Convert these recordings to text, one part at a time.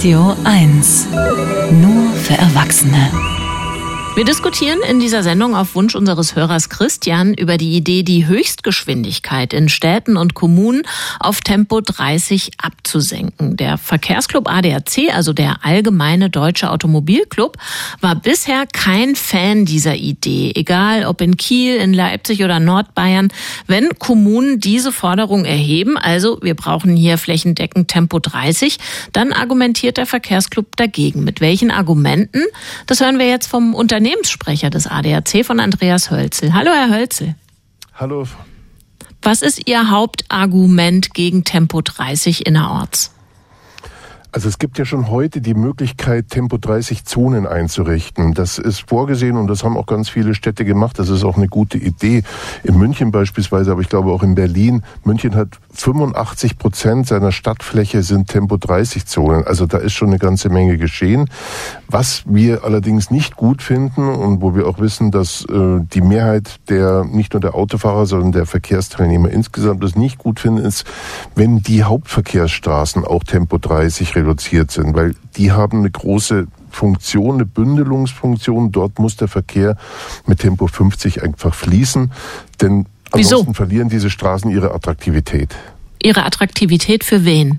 Radio 1. Nur für Erwachsene. Wir diskutieren in dieser Sendung auf Wunsch unseres Hörers Christian über die Idee, die Höchstgeschwindigkeit in Städten und Kommunen auf Tempo 30 abzusenken. Der Verkehrsclub ADAC, also der Allgemeine Deutsche Automobilclub, war bisher kein Fan dieser Idee. Egal ob in Kiel, in Leipzig oder Nordbayern, wenn Kommunen diese Forderung erheben, also wir brauchen hier flächendeckend Tempo 30, dann argumentiert der Verkehrsclub dagegen. Mit welchen Argumenten? Das hören wir jetzt vom Unternehmenssprecher des ADAC, von Andreas Hölzel. Hallo, Herr Hölzel. Hallo. Was ist Ihr Hauptargument gegen Tempo 30 innerorts? Also es gibt ja schon heute die Möglichkeit, Tempo 30 Zonen einzurichten. Das ist vorgesehen und das haben auch ganz viele Städte gemacht. Das ist auch eine gute Idee. In München beispielsweise, aber ich glaube auch in Berlin. München hat 85% seiner Stadtfläche sind Tempo 30 Zonen. Also da ist schon eine ganze Menge geschehen. Was wir allerdings nicht gut finden und wo wir auch wissen, dass die Mehrheit der, nicht nur der Autofahrer, sondern der Verkehrsteilnehmer insgesamt das nicht gut finden, ist, wenn die Hauptverkehrsstraßen auch Tempo 30 reduziert sind, weil die haben eine große Funktion, eine Bündelungsfunktion. Dort muss der Verkehr mit Tempo 50 einfach fließen, denn ansonsten verlieren diese Straßen ihre Attraktivität. Ihre Attraktivität für wen?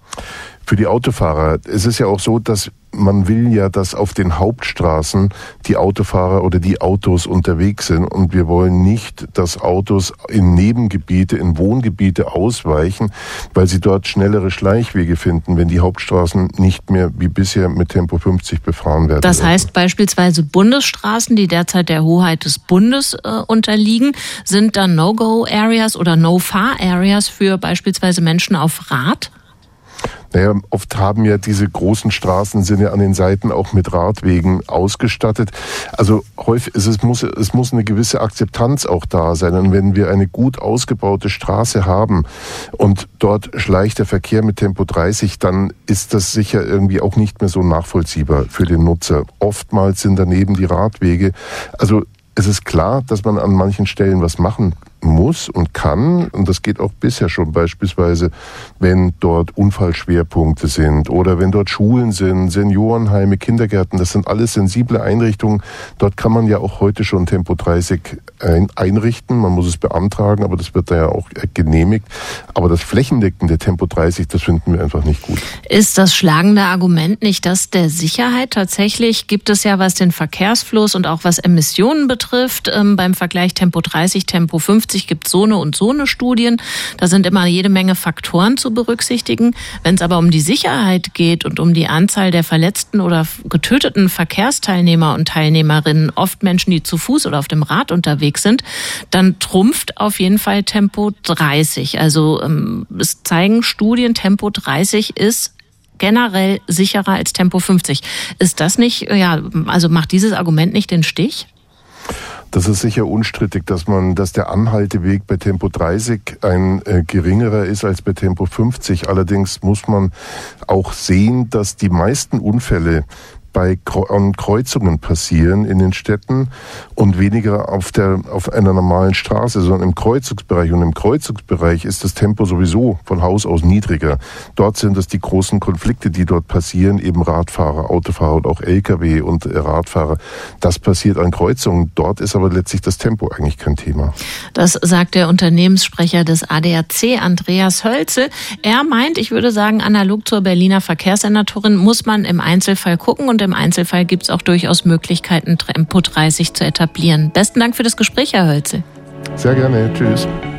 Für die Autofahrer. Es ist ja auch so, dass man will ja, dass auf den Hauptstraßen die Autofahrer oder die Autos unterwegs sind und wir wollen nicht, dass Autos in Nebengebiete, in Wohngebiete ausweichen, weil sie dort schnellere Schleichwege finden, wenn die Hauptstraßen nicht mehr wie bisher mit Tempo 50 befahren werden. Das heißt beispielsweise Bundesstraßen, die derzeit der Hoheit des Bundes unterliegen, sind dann No-Go-Areas oder No-Fahr-Areas für beispielsweise Menschen auf Rad? Naja, oft haben ja diese großen Straßen sind ja an den Seiten auch mit Radwegen ausgestattet. Also häufig, es muss eine gewisse Akzeptanz auch da sein. Und wenn wir eine gut ausgebaute Straße haben und dort schleicht der Verkehr mit Tempo 30, dann ist das sicher irgendwie auch nicht mehr so nachvollziehbar für den Nutzer. Oftmals sind daneben die Radwege. Also es ist klar, dass man an manchen Stellen was machen muss und kann, und das geht auch bisher schon, beispielsweise, wenn dort Unfallschwerpunkte sind oder wenn dort Schulen sind, Seniorenheime, Kindergärten, das sind alles sensible Einrichtungen. Dort kann man ja auch heute schon Tempo 30 einrichten, man muss es beantragen, aber das wird da ja auch genehmigt. Aber das flächendeckende Tempo 30, das finden wir einfach nicht gut. Ist das schlagende Argument nicht das der Sicherheit? Tatsächlich gibt es ja, was den Verkehrsfluss und auch was Emissionen betrifft, beim Vergleich Tempo 30, Tempo 50 gibt es so eine Studien. Da sind immer jede Menge Faktoren zu berücksichtigen. Wenn es aber um die Sicherheit geht und um die Anzahl der verletzten oder getöteten Verkehrsteilnehmer und Teilnehmerinnen, oft Menschen, die zu Fuß oder auf dem Rad unterwegs sind, dann trumpft auf jeden Fall Tempo 30. Also es zeigen Studien, Tempo 30 ist generell sicherer als Tempo 50. Ist das nicht, also macht dieses Argument nicht den Stich? Das ist sicher unstrittig, dass der Anhalteweg bei Tempo 30 ein geringerer ist als bei Tempo 50. Allerdings muss man auch sehen, dass die meisten Unfälle an Kreuzungen passieren in den Städten und weniger auf einer normalen Straße, sondern im Kreuzungsbereich. Und im Kreuzungsbereich ist das Tempo sowieso von Haus aus niedriger. Dort sind es die großen Konflikte, die dort passieren, eben Radfahrer, Autofahrer und auch Lkw und Radfahrer. Das passiert an Kreuzungen. Dort ist aber letztlich das Tempo eigentlich kein Thema. Das sagt der Unternehmenssprecher des ADAC, Andreas Hölzel. Er meint, ich würde sagen, analog zur Berliner Verkehrssenatorin muss man im Einzelfall gucken und im Einzelfall gibt es auch durchaus Möglichkeiten, Tempo 30 zu etablieren. Besten Dank für das Gespräch, Herr Hölzel. Sehr gerne. Tschüss.